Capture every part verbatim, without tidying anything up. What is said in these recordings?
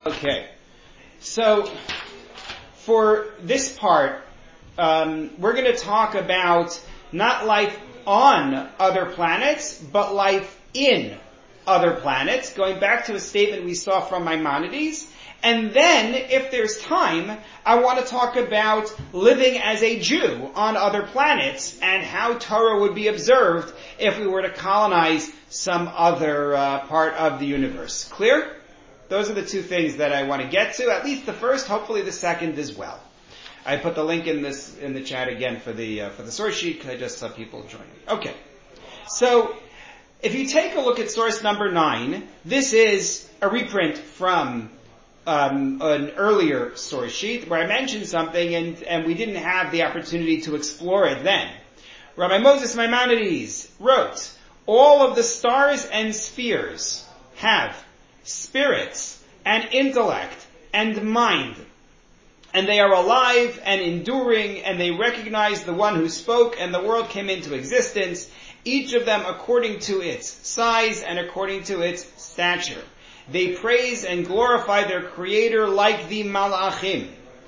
Okay, so for this part, um, we're going to talk about not life on other planets, but life in other planets, going back to a statement we saw from Maimonides. And then, if there's time, I want to talk about living as a Jew on other planets and how Torah would be observed if we were to colonize some other uh, part of the universe. Clear? Those are the two things that I want to get to. At least the first, hopefully the second as well. I put the link in this in the chat again for the uh, for the source sheet because I just saw people joining. Okay, so if you take a look at source number nine, this is a reprint from um, an earlier source sheet where I mentioned something and and we didn't have the opportunity to explore it then. Rabbi Moses Maimonides wrote, "All of the stars and spheres have spirits and intellect and mind, and they are alive and enduring, and they recognize the one who spoke, and the world came into existence, each of them according to its size and according to its stature. They praise and glorify their Creator like the Malachim."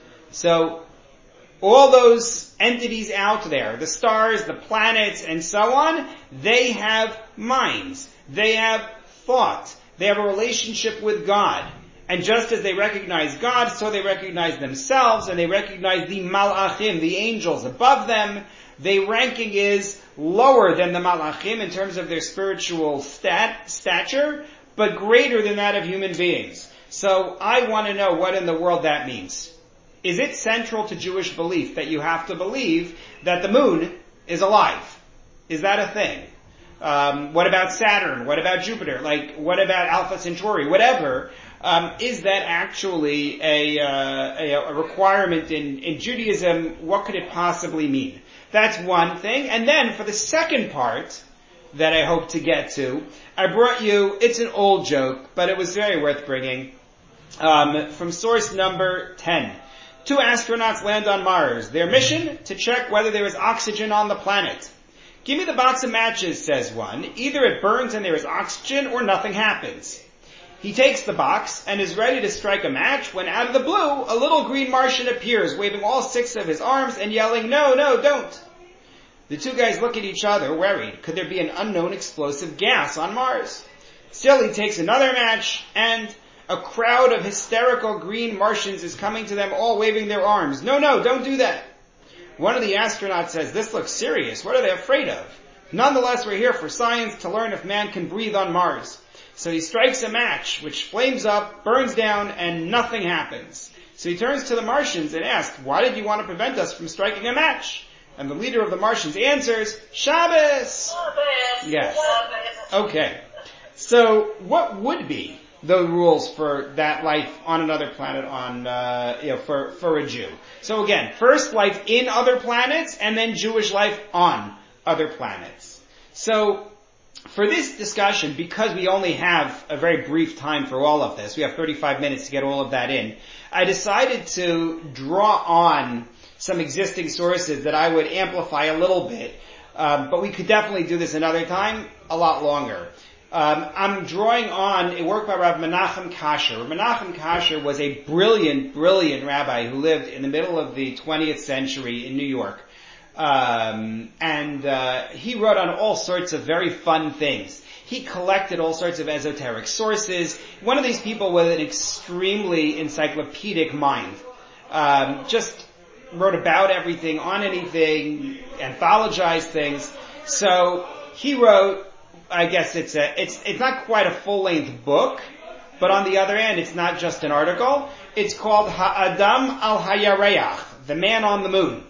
So, all those entities out there, the stars, the planets, and so on, they have minds. They have thought. They have a relationship with God. And just as they recognize God, so they recognize themselves, and they recognize the Malachim, the angels above them. Their ranking is lower than the Malachim in terms of their spiritual stat, stature, but greater than that of human beings. So I want to know what in the world that means. Is it central to Jewish belief that you have to believe that the moon is alive? Is that a thing? Um, what about Saturn? What about Jupiter? Like, what about Alpha Centauri? Whatever. Um, is that actually a, uh, a, a requirement in, in Judaism? What could it possibly mean? That's one thing. And then for the second part that I hope to get to, I brought you, it's an old joke, but it was very worth bringing, um, from source number ten. Two astronauts land on Mars. Their mission? To check whether there is oxygen on the planet. "Give me the box of matches," says one. "Either it burns and there is oxygen, or nothing happens." He takes the box and is ready to strike a match when out of the blue, a little green Martian appears, waving all six of his arms and yelling, "No, no, don't." The two guys look at each other, worried. Could there be an unknown explosive gas on Mars? Still, he takes another match, and a crowd of hysterical green Martians is coming to them, all waving their arms. "No, no, don't do that." One of the astronauts says, "This looks serious. What are they afraid of? Nonetheless, we're here for science to learn if man can breathe on Mars." So he strikes a match, which flames up, burns down, and nothing happens. So he turns to the Martians and asks, "Why did you want to prevent us from striking a match?" And the leader of the Martians answers, "Shabbos!" Shabbos! Yes. Shabbos. Okay. So what would be the rules for that life on another planet on, uh, you know, for, for a Jew? So again, first life in other planets, and then Jewish life on other planets. So, for this discussion, because we only have a very brief time for all of this, we have thirty-five minutes to get all of that in, I decided to draw on some existing sources that I would amplify a little bit, um, but we could definitely do this another time, a lot longer. Um, I'm drawing on a work by Rav Menachem Kasher. Rav Menachem Kasher was a brilliant, brilliant rabbi who lived in the middle of the twentieth century in New York. Um, and uh, he wrote on all sorts of very fun things. He collected all sorts of esoteric sources. One of these people with an extremely encyclopedic mind. Um, just wrote about everything, on anything, anthologized things. So he wrote, I guess it's a, it's, it's not quite a full-length book, but on the other end, it's not just an article. It's called Ha'adam al Hayareach, the man on the moon.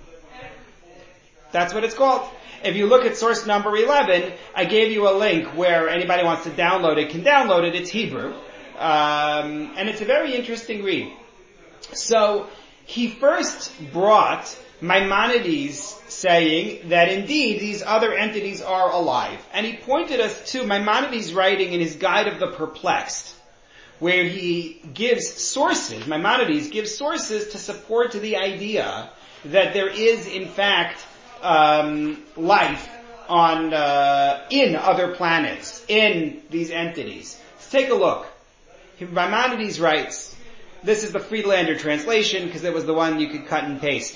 That's what it's called. If you look at source number eleven, I gave you a link where anybody wants to download it can download it. It's Hebrew. Um, and it's a very interesting read. So, he first brought Maimonides saying that indeed these other entities are alive. And he pointed us to Maimonides' writing in his Guide of the Perplexed, where he gives sources, Maimonides gives sources to support the idea that there is in fact um, life on uh, in other planets, in these entities. Let's take a look. Maimonides writes, This is the Friedlander translation because it was the one you could cut and paste.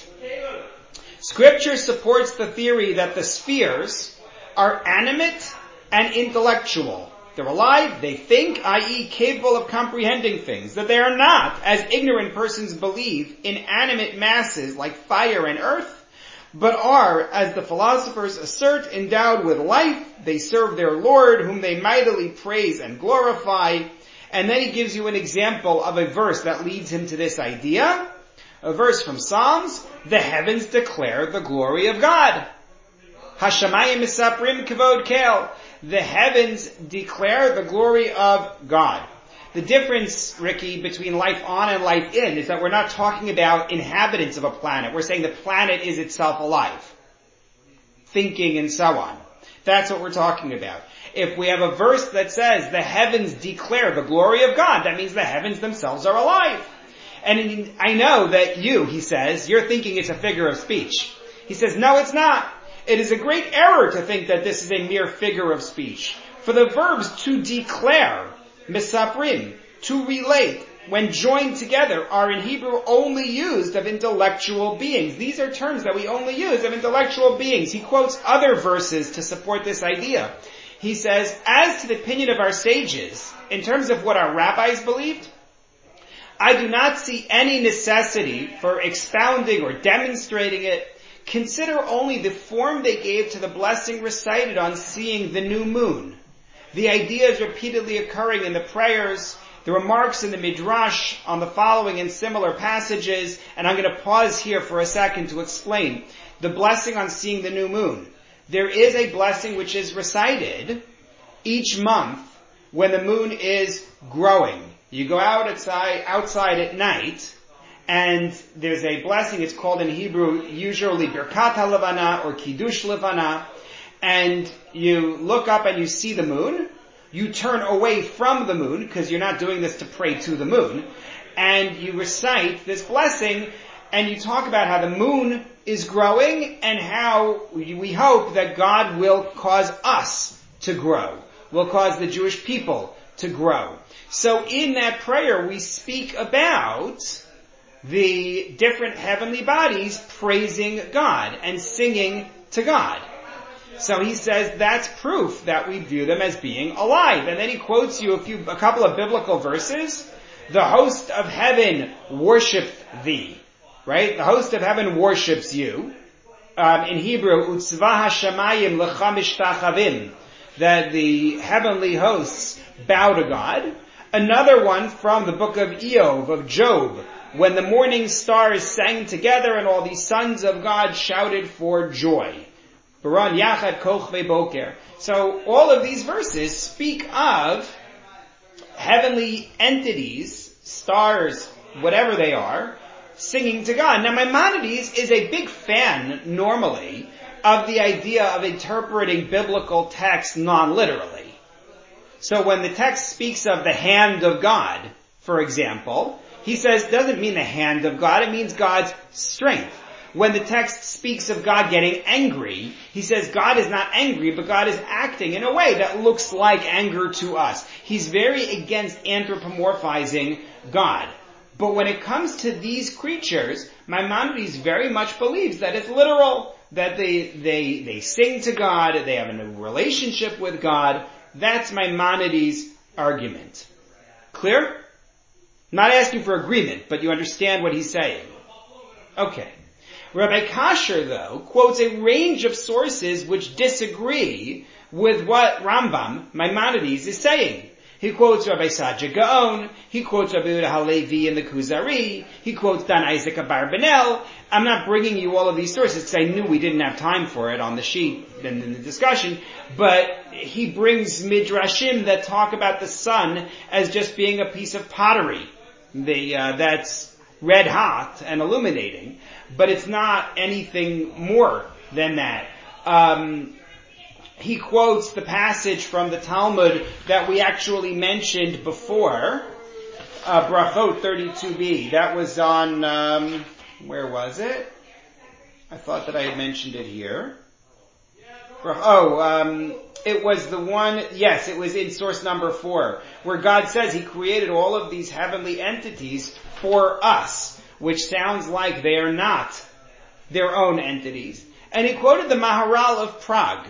Scripture supports the theory that the spheres are animate and intellectual. They're alive, they think, that is capable of comprehending things. That they are not, as ignorant persons believe, inanimate masses like fire and earth, but are, as the philosophers assert, endowed with life. They serve their Lord, whom they mightily praise and glorify. And then he gives you an example of a verse that leads him to this idea. A verse from Psalms. The heavens declare the glory of God. Hashamayim misaprim kavod kel. The heavens declare the glory of God. The difference, Ricky, between life on and life in is that we're not talking about inhabitants of a planet. We're saying the planet is itself alive, thinking and so on. That's what we're talking about. If we have a verse that says the heavens declare the glory of God, that means the heavens themselves are alive. And I know that you, he says, you're thinking it's a figure of speech. He says, no, it's not. It is a great error to think that this is a mere figure of speech. For the verbs to declare, misaprim, to relate, when joined together, are in Hebrew only used of intellectual beings. These are terms that we only use of intellectual beings. He quotes other verses to support this idea. He says, as to the opinion of our sages, in terms of what our rabbis believed, I do not see any necessity for expounding or demonstrating it. Consider only the form they gave to the blessing recited on seeing the new moon. The idea is repeatedly occurring in the prayers, the remarks in the Midrash on the following and similar passages, and I'm going to pause here for a second to explain. The blessing on seeing the new moon. There is a blessing which is recited each month when the moon is growing. You go out outside, outside at night, and there's a blessing, it's called in Hebrew, usually Birkat HaLevana or Kiddush Levana, and you look up and you see the moon, you turn away from the moon, because you're not doing this to pray to the moon, and you recite this blessing, and you talk about how the moon is growing, and how we hope that God will cause us to grow, will cause the Jewish people to grow. So in that prayer we speak about the different heavenly bodies praising God and singing to God. So he says that's proof that we view them as being alive. And then he quotes you a few, a couple of biblical verses. The host of heaven worshipeth thee. Right? The host of heaven worships you. Um, in Hebrew, utzva hashamayim lecha mishtachavim. That the heavenly hosts bow to God. Another one from the book of Eov, of Job, when the morning stars sang together and all the sons of God shouted for joy. Baran Yachad Kochve Boker. So all of these verses speak of heavenly entities, stars, whatever they are, singing to God. Now Maimonides is a big fan, normally, of the idea of interpreting biblical text non-literally. So when the text speaks of the hand of God, for example, he says it doesn't mean the hand of God, it means God's strength. When the text speaks of God getting angry, he says God is not angry, but God is acting in a way that looks like anger to us. He's very against anthropomorphizing God. But when it comes to these creatures, Maimonides very much believes that it's literal, that they, they, they sing to God, they have a relationship with God. That's Maimonides' argument. Clear? Not asking for agreement, but you understand what he's saying. Okay. Rabbi Kasher, though, quotes a range of sources which disagree with what Rambam, Maimonides, is saying. He quotes Rabbi Sadia Gaon, he quotes Rabbi Yehuda Halevi in the Kuzari, he quotes Dan Isaac Abarbanel. I'm not bringing you all of these sources because I knew we didn't have time for it on the sheet and in the discussion, but he brings midrashim that talk about the sun as just being a piece of pottery the, uh, that's red hot and illuminating, but it's not anything more than that. Um, He quotes the passage from the Talmud that we actually mentioned before, uh, Brachot thirty-two b. That was on, um, where was it? I thought that I had mentioned it here. Oh, um, It was the one, yes, it was in source number four, where God says He created all of these heavenly entities for us, which sounds like they are not their own entities. And He quoted the Maharal of Prague.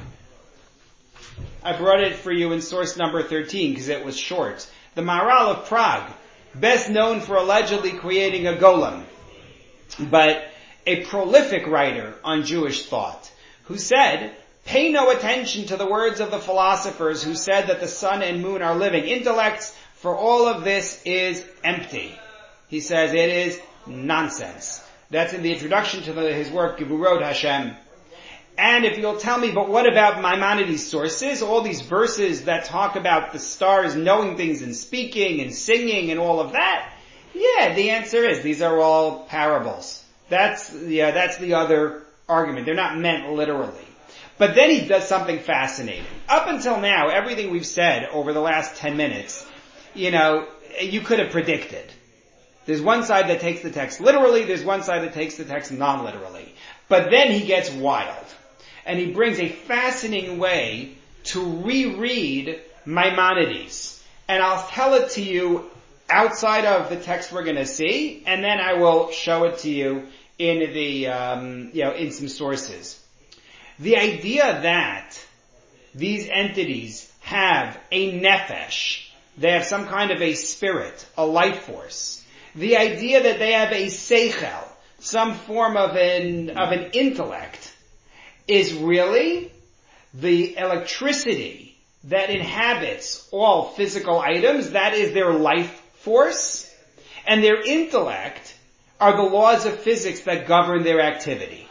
I brought it for you in source number thirteen because it was short. The Maharal of Prague, best known for allegedly creating a golem, but a prolific writer on Jewish thought, who said, pay no attention to the words of the philosophers who said that the sun and moon are living intellects, for all of this is empty. He says it is nonsense. That's in the introduction to the, his work, Gevurot Hashem. And if you'll tell me, but what about Maimonides' sources? All these verses that talk about the stars knowing things and speaking and singing and all of that? Yeah, the answer is these are all parables. That's, yeah, that's the other argument. They're not meant literally. But then he does something fascinating. Up until now, everything we've said over the last ten minutes, you know, you could have predicted. There's one side that takes the text literally, there's one side that takes the text non-literally. But then he gets wild. And he brings a fascinating way to reread Maimonides. And I'll tell it to you outside of the text we're going to see, and then I will show it to you in the, um, you know, in some sources. The idea that these entities have a nefesh, they have some kind of a spirit, a life force. The idea that they have a seichel, some form of an, of an intellect, is really the electricity that inhabits all physical items. That is their life force. And their intellect are the laws of physics that govern their activity.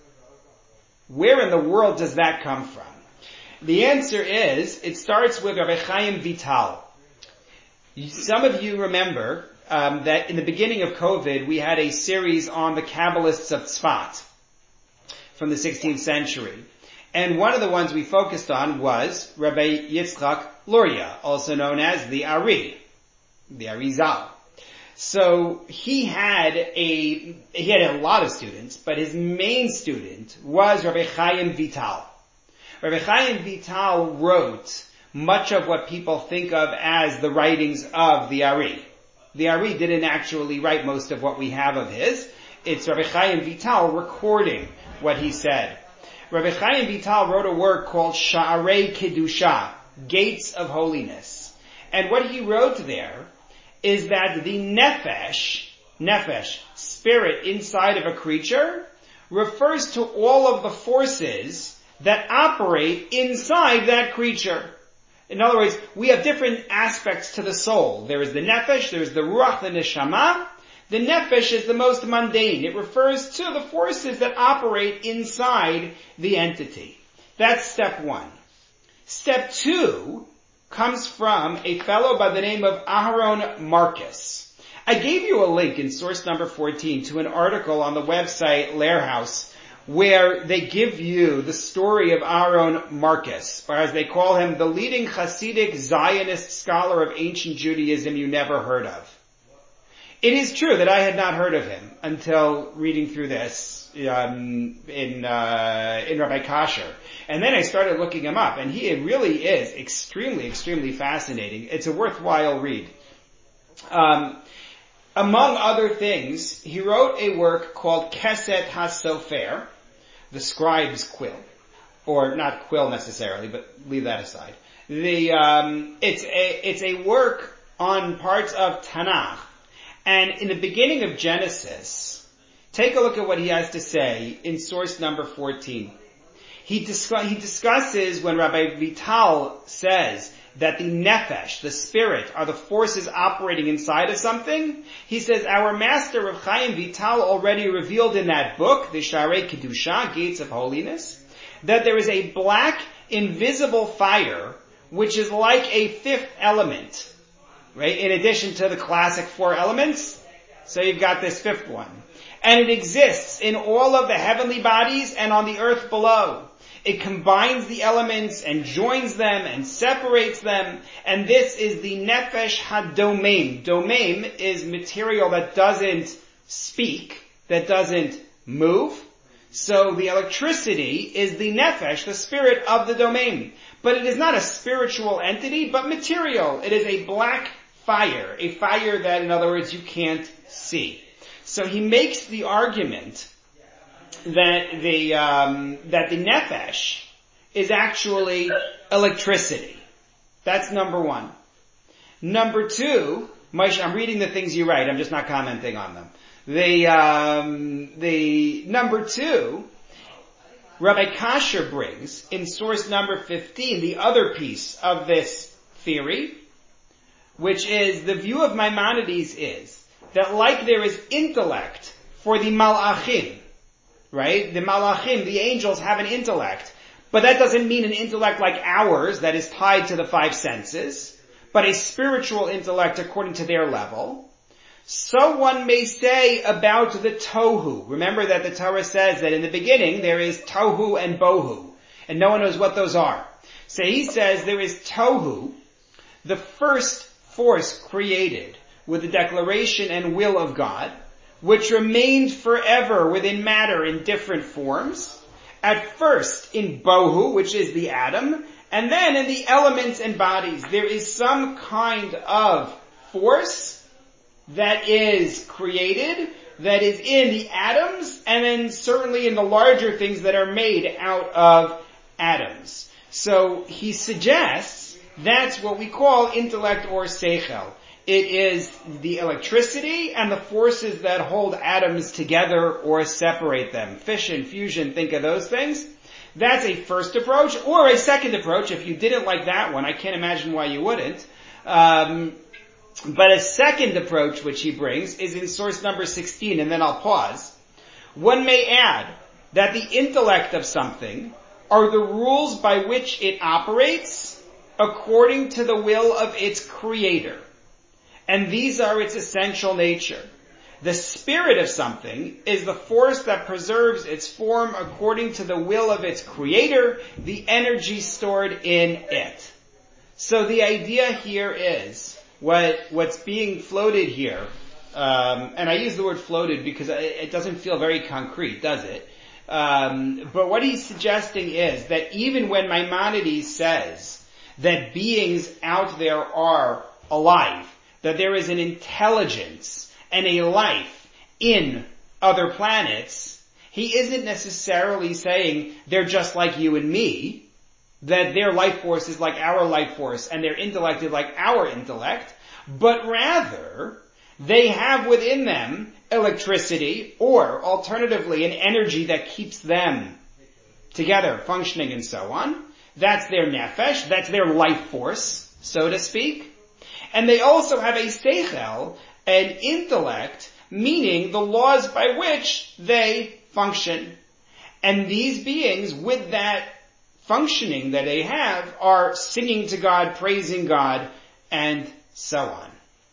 Where in the world does that come from? The answer is, it starts with Rabbi Chaim Vital. Some of you remember um, that in the beginning of COVID, we had a series on the Kabbalists of Tzfat from the sixteenth century. And one of the ones we focused on was Rabbi Yitzchak Luria, also known as the Ari, the Arizal. So he had a, he had a lot of students, but his main student was Rabbi Chaim Vital. Rabbi Chaim Vital wrote much of what people think of as the writings of the Ari. The Ari didn't actually write most of what we have of his. It's Rabbi Chaim Vital recording what he said. Rabbi Chaim Vital wrote a work called Sha'arei Kedusha, Gates of Holiness. And what he wrote there is that the nefesh, nefesh, spirit inside of a creature, refers to all of the forces that operate inside that creature. In other words, we have different aspects to the soul. There is the nefesh, there is the ruach, the neshama. The nefesh is the most mundane. It refers to the forces that operate inside the entity. That's step one. Step two comes from a fellow by the name of Aharon Marcus. I gave you a link in source number fourteen to an article on the website Lehrhaus where they give you the story of Aharon Marcus, or as they call him, the leading Hasidic Zionist scholar of ancient Judaism you never heard of. It is true that I had not heard of him until reading through this um, in uh, in Rabbi Kasher. And then I started looking him up, and he really is extremely, extremely fascinating. It's a worthwhile read. Um, among other things, he wrote a work called Keset HaSofer, the scribe's quill. Or not quill necessarily, but leave that aside. The um, it's a it's a work on parts of Tanakh. And in the beginning of Genesis, take a look at what he has to say in source number fourteen. He, discuss, he discusses when Rabbi Vital says that the nefesh, the spirit, are the forces operating inside of something. He says, our master Rav Chaim Vital already revealed in that book, the Sha'arei Kedusha, Gates of Holiness, that there is a black, invisible fire, which is like a fifth element. Right? In addition to the classic four elements, so you've got this fifth one. And it exists in all of the heavenly bodies and on the earth below. It combines the elements and joins them and separates them. And this is the nefesh hadomem. Domem is material that doesn't speak, that doesn't move. So the electricity is the nefesh, the spirit of the domain. But it is not a spiritual entity, but material. It is a black fire, a fire that, in other words, you can't see. So he makes the argument that the um, that the nefesh is actually electricity. That's number one. Number two, Moshe, I'm reading the things you write. I'm just not commenting on them. The um, the number two, Rabbi Kasher brings in source number fifteen the other piece of this theory, which is the view of Maimonides is that like there is intellect for the malachim, right? The malachim, the angels, have an intellect, but that doesn't mean an intellect like ours that is tied to the five senses, but a spiritual intellect according to their level. So one may say about the tohu. Remember that the Torah says that in the beginning there is tohu and bohu, and no one knows what those are. So he says there is tohu, the first force created with the declaration and will of God, which remained forever within matter in different forms. At first in bohu, which is the atom, and then in the elements and bodies. There is some kind of force that is created, that is in the atoms, and then certainly in the larger things that are made out of atoms. So he suggests that's what we call intellect or seichel. It is the electricity and the forces that hold atoms together or separate them. Fission, fusion, think of those things. That's a first approach. Or a second approach, if you didn't like that one, I can't imagine why you wouldn't. Um, but a second approach which he brings is in source number sixteen, and then I'll pause. One may add that the intellect of something are the rules by which it operates according to the will of its creator. And these are its essential nature. The spirit of something is the force that preserves its form according to the will of its creator, the energy stored in it. So the idea here is, what what's being floated here, um, and I use the word floated because it doesn't feel very concrete, does it? Um, but what he's suggesting is that even when Maimonides says that beings out there are alive, that there is an intelligence and a life in other planets, he isn't necessarily saying they're just like you and me, that their life force is like our life force and their intellect is like our intellect, but rather they have within them electricity or alternatively an energy that keeps them together, functioning and so on. That's their nefesh, that's their life force, so to speak. And they also have a seichel, an intellect, meaning the laws by which they function. And these beings, with that functioning that they have, are singing to God, praising God, and so on.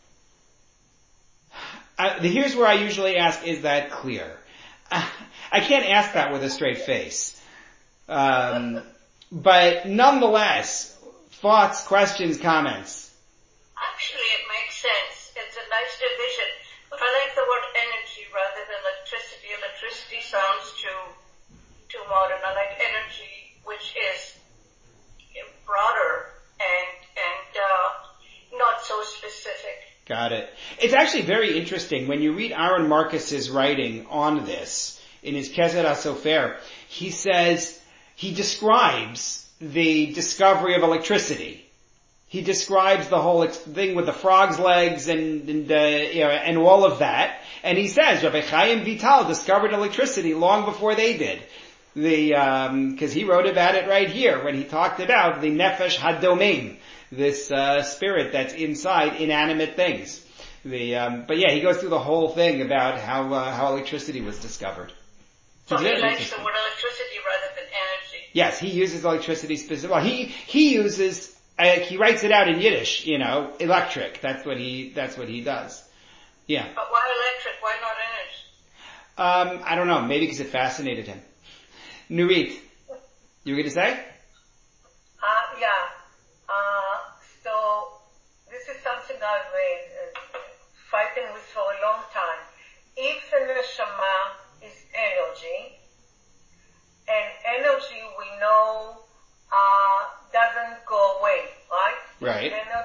Uh, here's where I usually ask, is that clear? Uh, I can't ask that with a straight face. Um, but nonetheless, thoughts, questions, comments? Actually, it makes sense. It's a nice division. But I like the word energy rather than electricity. Electricity sounds too too modern. I like energy, which is broader and and uh, not so specific. Got it. It's actually very interesting when you read Aaron Marcus's writing on this in his Keser HaSofer. He says he describes the discovery of electricity. He describes the whole thing with the frog's legs and and, uh, you know, and all of that. And he says Rabbi Chaim Vital discovered electricity long before they did. The um, because he wrote about it right here when he talked about the nefesh hadomein, this uh, spirit that's inside inanimate things. The um, but yeah, he goes through the whole thing about how uh, how electricity was discovered. So he likes the word electricity rather than energy. Yes, he uses electricity specifically. Well, he he uses. Uh, he writes it out in Yiddish, you know, electric. That's what he, that's what he does. Yeah. But why electric? Why not energy? Um, I don't know. Maybe because it fascinated him. Nurit, you were going to say? Uh, yeah. Uh, so, this is something I've been uh, fighting with for a long time. If the neshama is energy,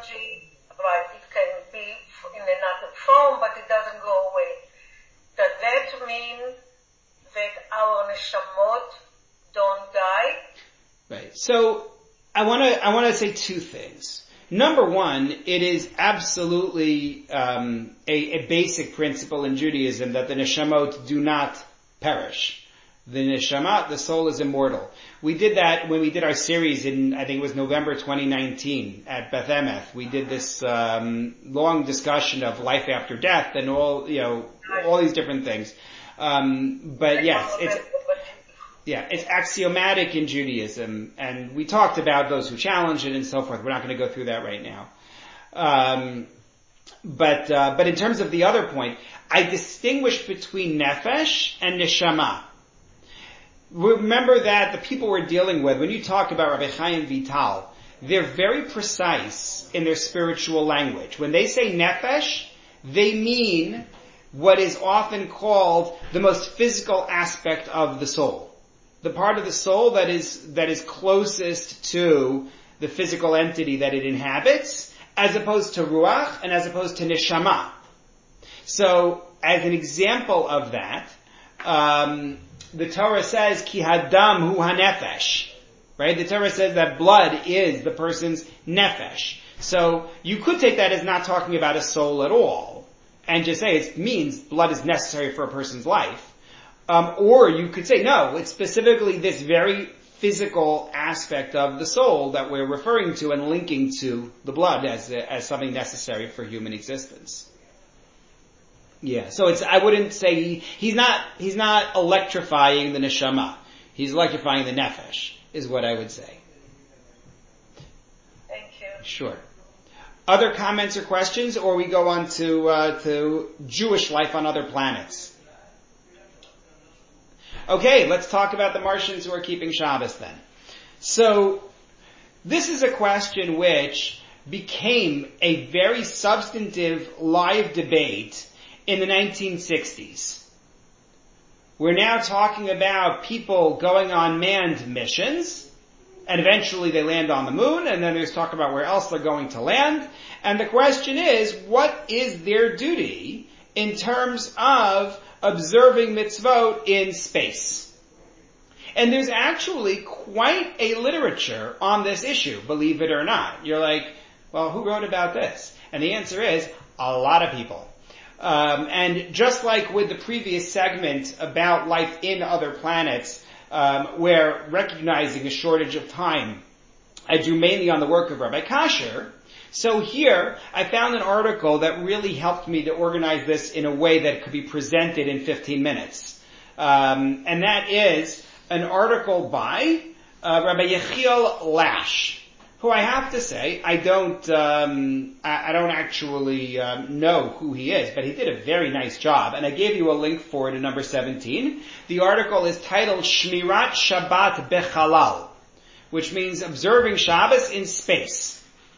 energy, right, it can be in another form, but it doesn't go away. Does that mean that our neshamot don't die? Right. So I want to I want to say two things. Number one, it is absolutely um, a, a basic principle in Judaism that the neshamot do not perish. The neshama, the soul, is immortal. We did that when we did our series in, I think it was November twenty nineteen at Beth Emeth. We did this um, long discussion of life after death and all, you know, all these different things. Um, but yes, it's yeah, it's axiomatic in Judaism, and we talked about those who challenge it and so forth. We're not going to go through that right now. Um, but uh, but in terms of the other point, I distinguish between nefesh and neshama. Remember that the people we're dealing with, when you talk about Rabbi Chaim Vital, they're very precise in their spiritual language. When they say nefesh, they mean what is often called the most physical aspect of the soul. The part of the soul that is, that is closest to the physical entity that it inhabits, as opposed to ruach and as opposed to neshama. So, as an example of that, um, the Torah says, ki hadam hu hanefesh. Right? The Torah says that blood is the person's nefesh. So, you could take that as not talking about a soul at all, and just say it means blood is necessary for a person's life. Um, or you could say, no, it's specifically this very physical aspect of the soul that we're referring to and linking to the blood as as something necessary for human existence. Yeah, so it's, I wouldn't say, he, he's not, he's not electrifying the neshama. He's electrifying the nefesh, is what I would say. Thank you. Sure. Other comments or questions, or we go on to, uh, to Jewish life on other planets? Okay, let's talk about the Martians who are keeping Shabbos then. So, this is a question which became a very substantive live debate in the nineteen sixties. We're now talking about people going on manned missions, and eventually they land on the moon, and then there's talk about where else they're going to land. And the question is, what is their duty in terms of observing mitzvot in space? And there's actually quite a literature on this issue, believe it or not. You're like, well, who wrote about this? And the answer is, a lot of people. Um, and just like with the previous segment about life in other planets, um, where recognizing a shortage of time, I drew mainly on the work of Rabbi Kasher. So here, I found an article that really helped me to organize this in a way that could be presented in fifteen minutes. Um, and that is an article by uh, Rabbi Yechiel Lash, who I have to say, I don't, um, I, I don't actually um, know who he is, but he did a very nice job, and I gave you a link for it in number seventeen. The article is titled Shmirat Shabbat Bechalal, which means observing Shabbos in space.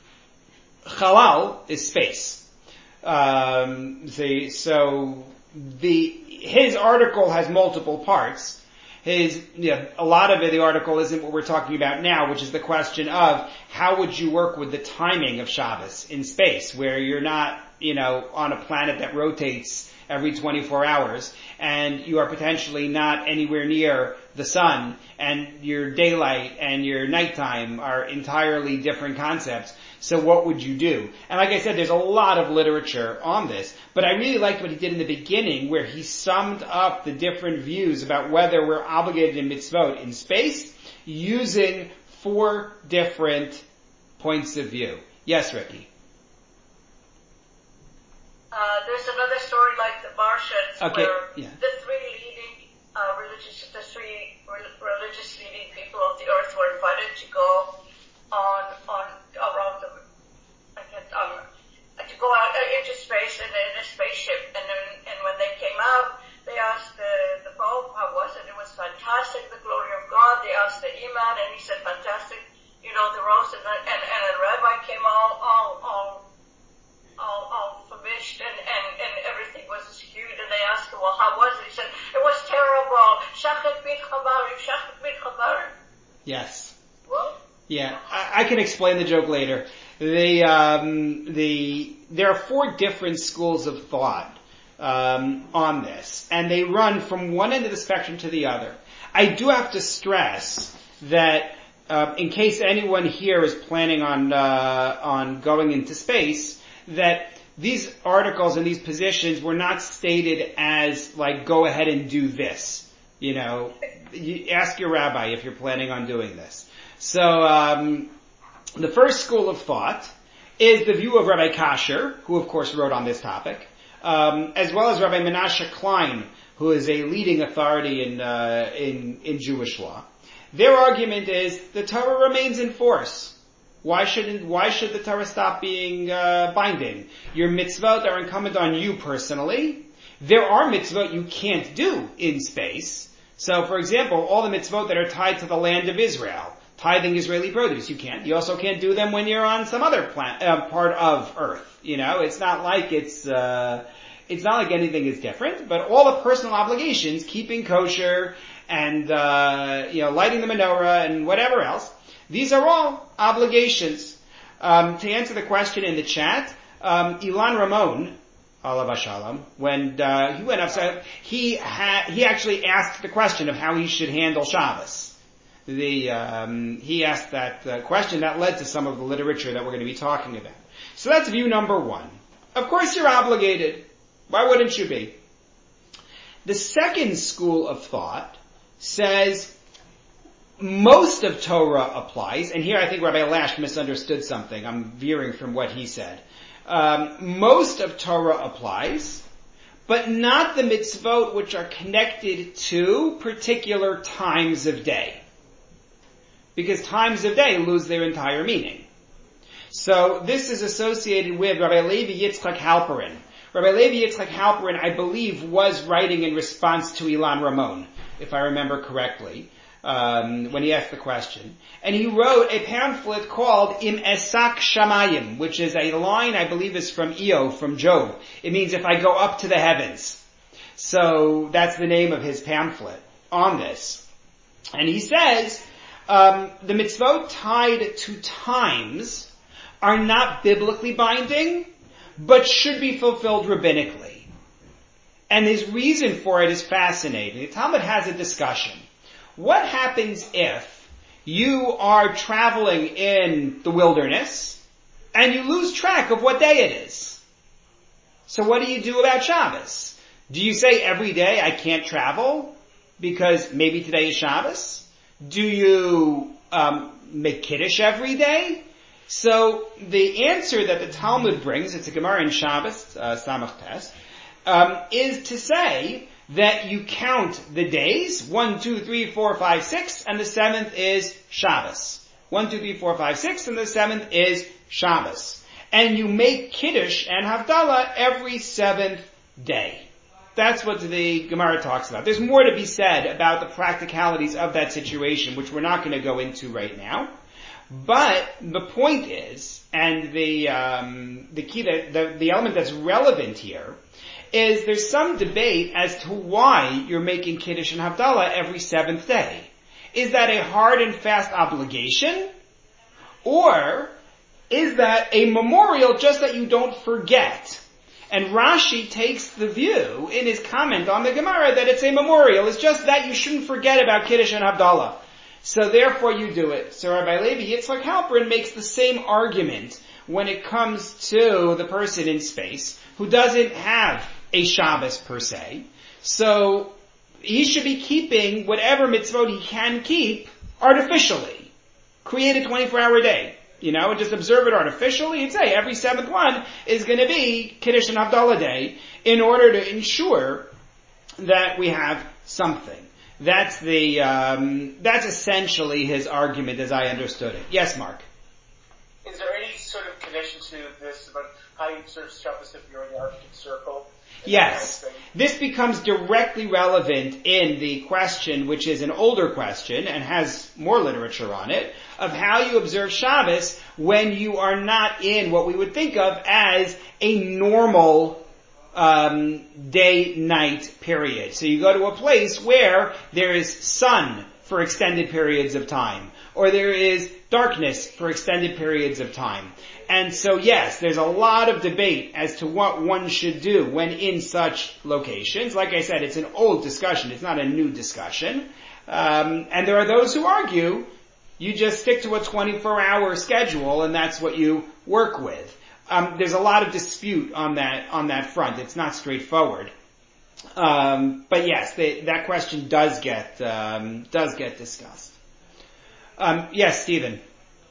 Chalal is space. Um, the, so the his article has multiple parts. His, yeah, a lot of it, the article isn't what we're talking about now, which is the question of how would you work with the timing of Shabbos in space, where you're not, you know, on a planet that rotates every twenty-four hours, and you are potentially not anywhere near the sun, and your daylight and your nighttime are entirely different concepts. So what would you do? And like I said, there's a lot of literature on this, but I really liked what he did in the beginning, where he summed up the different views about whether we're obligated in mitzvot in space, using four different points of view. Yes, Ricky? Uh, there's another story like the Martians, okay. where yeah. the three leading uh, religious, the three re- religious leading people of the earth were invited to go on on around the, I can't, um, to go out uh, into space in, in a spaceship, and then and when they came out, they asked the the Pope how was it? It was fantastic, the glory of God. They asked the Imam, and he said fantastic. You know, the roast, and and, and a rabbi came all all all all, all famished, and, and and everything was skewed. And they asked him, well, how was it? He said it was terrible. Shachet bit chabarim, shachet bit chabarim. Yes. What? Yeah, I, I can explain the joke later. the um, the there are four different schools of thought um, on this, and they run from one end of the spectrum to the other. I do have to stress that uh, in case anyone here is planning on uh, on going into space, that these articles and these positions were not stated as like go ahead and do this. You know, you ask your rabbi if you're planning on doing this. So um, the first school of thought is the view of Rabbi Kasher, who of course wrote on this topic, um, as well as Rabbi Menashe Klein, who is a leading authority in uh, in in Jewish law. Their argument is the Torah remains in force. Why shouldn't why should the Torah stop being uh, binding? Your mitzvot are incumbent on you personally. There are mitzvot you can't do in space. So, for example, all the mitzvot that are tied to the land of Israel, tithing Israeli produce, you can't. You also can't do them when you're on some other plant, uh, part of Earth. You know, it's not like it's, uh, it's not like anything is different, but all the personal obligations, keeping kosher and, uh, you know, lighting the menorah and whatever else, these are all obligations. Um, to answer the question in the chat, um, Ilan Ramon, Alav Shalom, when uh, he went up, so he had he actually asked the question of how he should handle Shabbos. The um, he asked that uh, question that led to some of the literature that we're going to be talking about. So that's view number one. Of course, you're obligated. Why wouldn't you be? The second school of thought says most of Torah applies, and here I think Rabbi Lash misunderstood something. I'm veering from what he said. Um, most of Torah applies, but not the mitzvot which are connected to particular times of day. Because times of day lose their entire meaning. So this is associated with Rabbi Levi Yitzchak Halperin. Rabbi Levi Yitzchak Halperin, I believe, was writing in response to Ilan Ramon, if I remember correctly. Um, when he asked the question. And he wrote a pamphlet called Im Esak Shamayim, which is a line I believe is from Eo, from Job. It means if I go up to the heavens. So that's the name of his pamphlet on this. And he says, um, the mitzvot tied to times are not biblically binding, but should be fulfilled rabbinically. And his reason for it is fascinating. The Talmud has a discussion. What happens if you are traveling in the wilderness and you lose track of what day it is? So what do you do about Shabbos? Do you say every day I can't travel because maybe today is Shabbos? Do you um, make Kiddush every day? So the answer that the Talmud brings, it's a Gemara in Shabbos, uh, Samach Tes, um, is to say that you count the days, one, two, three, four, five, six, and the seventh is Shabbos. One, two, three, four, five, six, and the seventh is Shabbos. And you make Kiddush and Havdalah every seventh day. That's what the Gemara talks about. There's more to be said about the practicalities of that situation, which we're not going to go into right now. But the point is, and the um, the key, that, the the element that's relevant here, is there's some debate as to why you're making Kiddush and Havdalah every seventh day. Is that a hard and fast obligation? Or is that a memorial just that you don't forget? And Rashi takes the view in his comment on the Gemara that it's a memorial. It's just that you shouldn't forget about Kiddush and Havdalah. So therefore you do it. So Rabbi Levi Yitzchak Halperin makes the same argument when it comes to the person in space who doesn't have a Shabbos per se. So he should be keeping whatever mitzvot he can keep artificially. Create a twenty-four hour day. You know, and just observe it artificially and say every seventh one is going to be Kiddush and Havdalah day in order to ensure that we have something. That's the, um, that's essentially his argument as I understood it. Yes, Mark? Is there any sort of connection to this about how you observe Shabbos if you're in the Arctic Circle? Yes. This becomes directly relevant in the question, which is an older question and has more literature on it, of how you observe Shabbos when you are not in what we would think of as a normal um, day-night period. So you go to a place where there is sun for extended periods of time, or there is darkness for extended periods of time. And so yes, there's a lot of debate as to what one should do when in such locations. Like I said, it's an old discussion, it's not a new discussion. Um, and there are those who argue you just stick to a twenty-four hour schedule and that's what you work with. Um, there's a lot of dispute on that, on that front. It's not straightforward. Um, but yes, they, that question does get, um, does get discussed. Um, yes, Stephen.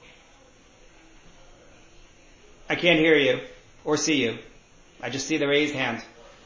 I can't hear you or see you. I just see the raised hand.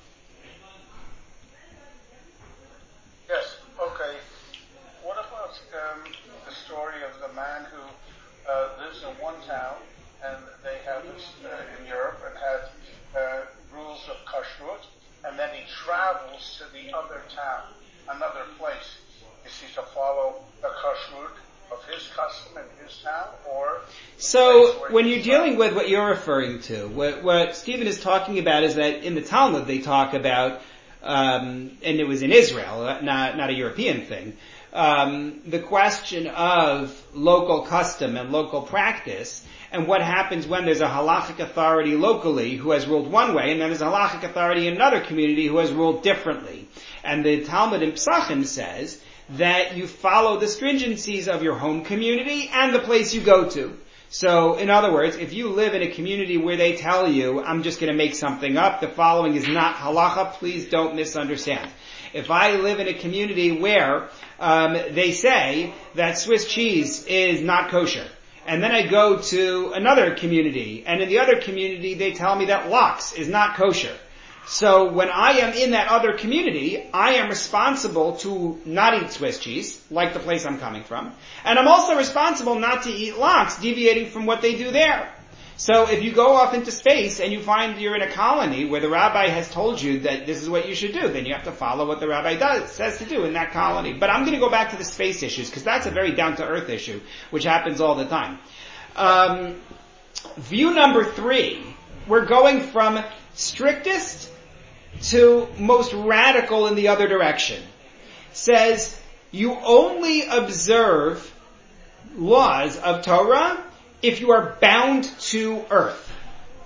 Yes, okay. What about um, the story of the man who uh, lives in one town and they have this uh, in Europe and had uh, rules of kashrut, and then he travels to the other town, another place. Is he to follow the kashrut of his custom in his town, or? So when you're dealing with what you're referring to, what, what Stephen is talking about is that in the Talmud they talk about, um, and it was in Israel, not not a European thing, um, the question of local custom and local practice, and what happens when there's a halachic authority locally who has ruled one way, and then there's a halachic authority in another community who has ruled differently. And the Talmud in Pesachim says that you follow the stringencies of your home community and the place you go to. So, in other words, if you live in a community where they tell you, I'm just going to make something up, the following is not halacha, please don't misunderstand. If I live in a community where um, they say that Swiss cheese is not kosher, and then I go to another community, and in the other community they tell me that lox is not kosher. So when I am in that other community, I am responsible to not eat Swiss cheese, like the place I'm coming from. And I'm also responsible not to eat lox, deviating from what they do there. So if you go off into space and you find you're in a colony where the rabbi has told you that this is what you should do, then you have to follow what the rabbi does, says to do in that colony. But I'm going to go back to the space issues, because that's a very down-to-earth issue, which happens all the time. Um, view number three, we're going from strictest to most radical in the other direction. Says you only observe laws of Torah if you are bound to earth,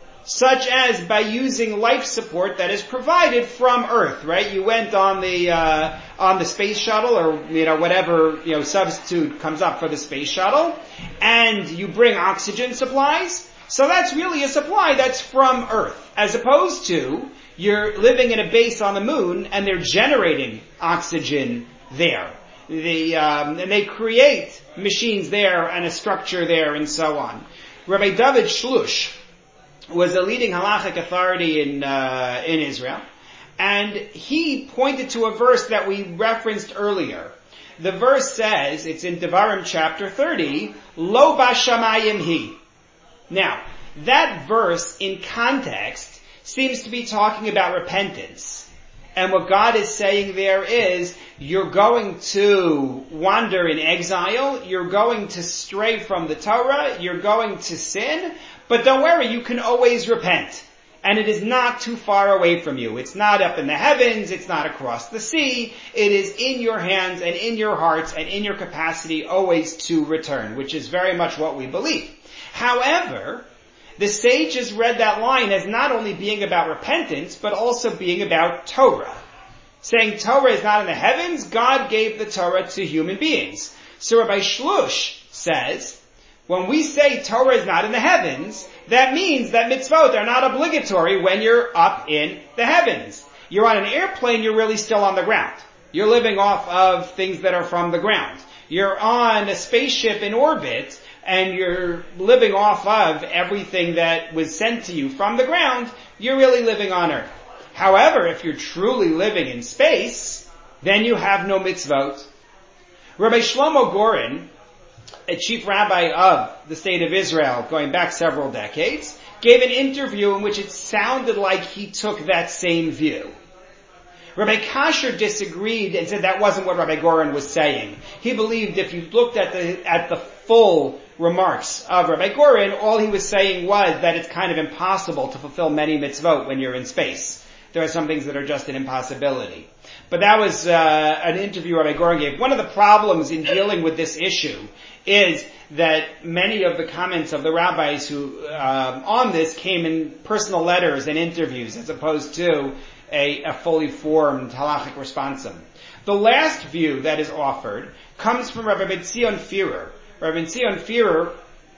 such as by using life support that is provided from earth. Right? You went on the uh, on the space shuttle, or you know whatever you know substitute comes up for the space shuttle, and you bring oxygen supplies. So that's really a supply that's from earth, as opposed to you're living in a base on the moon and they're generating oxygen there. The, um, and they create machines there and a structure there and so on. Rabbi David Shlush was a leading halachic authority in, uh, in Israel, and he pointed to a verse that we referenced earlier. The verse says, it's in Devarim chapter thirty, Lo bashamayim hi. Now, that verse in context seems to be talking about repentance. And what God is saying there is, you're going to wander in exile, you're going to stray from the Torah, you're going to sin, but don't worry, you can always repent. And it is not too far away from you. It's not up in the heavens, it's not across the sea, it is in your hands and in your hearts and in your capacity always to return, which is very much what we believe. However, the sages read that line as not only being about repentance, but also being about Torah. Saying Torah is not in the heavens, God gave the Torah to human beings. So Rabbi Shlush says, when we say Torah is not in the heavens, that means that mitzvot are not obligatory when you're up in the heavens. You're on an airplane, you're really still on the ground. You're living off of things that are from the ground. You're on a spaceship in orbit, and you're living off of everything that was sent to you from the ground, you're really living on earth. However, if you're truly living in space, then you have no mitzvot. Rabbi Shlomo Goren, a chief rabbi of the state of Israel going back several decades, gave an interview in which it sounded like he took that same view. Rabbi Kasher disagreed and said that wasn't what Rabbi Goren was saying. He believed if you looked at the at the full remarks of Rabbi Goren, all he was saying was that it's kind of impossible to fulfill many mitzvot when you're in space. There are some things that are just an impossibility. But that was uh, an interview Rabbi Goren gave. One of the problems in dealing with this issue is that many of the comments of the rabbis who um, on this came in personal letters and interviews as opposed to a, a fully formed halachic responsum. The last view that is offered comes from Rabbi Tzion Führer. Rabbi Tzion Führer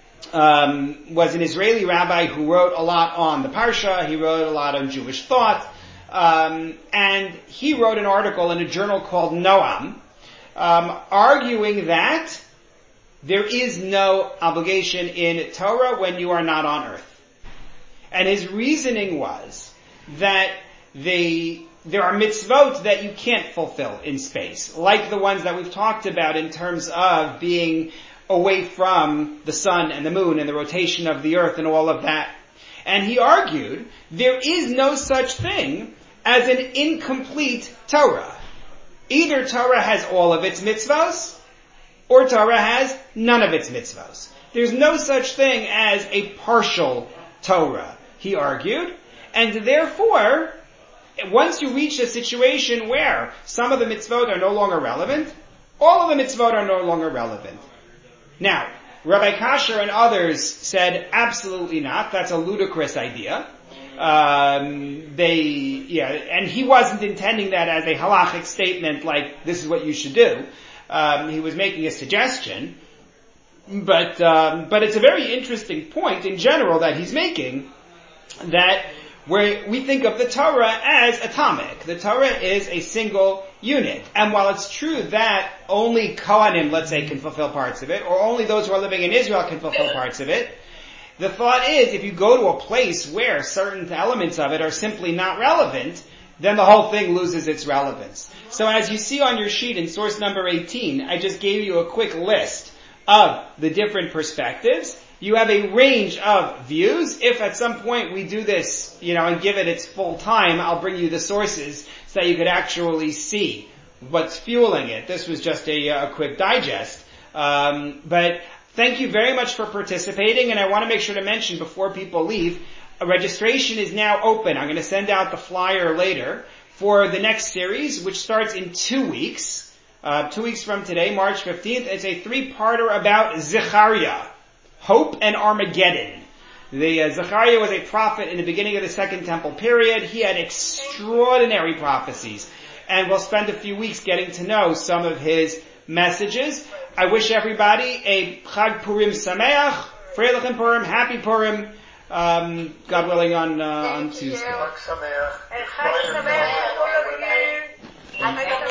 um, was an Israeli rabbi who wrote a lot on the Parsha. He wrote a lot on Jewish thought. Um, and he wrote an article in a journal called Noam, um, arguing that there is no obligation in Torah when you are not on earth. And his reasoning was that the, there are mitzvot that you can't fulfill in space, like the ones that we've talked about in terms of being away from the sun and the moon and the rotation of the earth and all of that. And he argued there is no such thing as an incomplete Torah. Either Torah has all of its mitzvos, or Torah has none of its mitzvos. There's no such thing as a partial Torah, he argued. And therefore, once you reach a situation where some of the mitzvot are no longer relevant, all of the mitzvot are no longer relevant. Now, Rabbi Kasher and others said, absolutely not. That's a ludicrous idea. Um, they, yeah, and he wasn't intending that as a halachic statement like, this is what you should do. Um, he was making a suggestion. But, um, but it's a very interesting point in general that he's making, that where we think of the Torah as atomic. The Torah is a single unit. And while it's true that only Kohanim, let's say, can fulfill parts of it, or only those who are living in Israel can fulfill parts of it, the thought is if you go to a place where certain elements of it are simply not relevant, then the whole thing loses its relevance. So as you see on your sheet in source number eighteen, I just gave you a quick list of the different perspectives. You have a range of views. If at some point we do this, you know, and give it its full time, I'll bring you the sources so that you could actually see what's fueling it. This was just a, a quick digest. Um, but thank you very much for participating, and I want to make sure to mention before people leave, a registration is now open. I'm going to send out the flyer later for the next series, which starts in two weeks. Uh, two weeks from today, March fifteenth. It's a three-parter about Zechariah. Hope and Armageddon. The uh, Zechariah was a prophet in the beginning of the Second Temple period. He had extraordinary prophecies. And we'll spend a few weeks getting to know some of his messages. I wish everybody a Chag Purim Sameach, Freilichen Purim, Happy Purim, um, God willing on, uh, on Tuesday. Chag Sameach. Chag Sameach.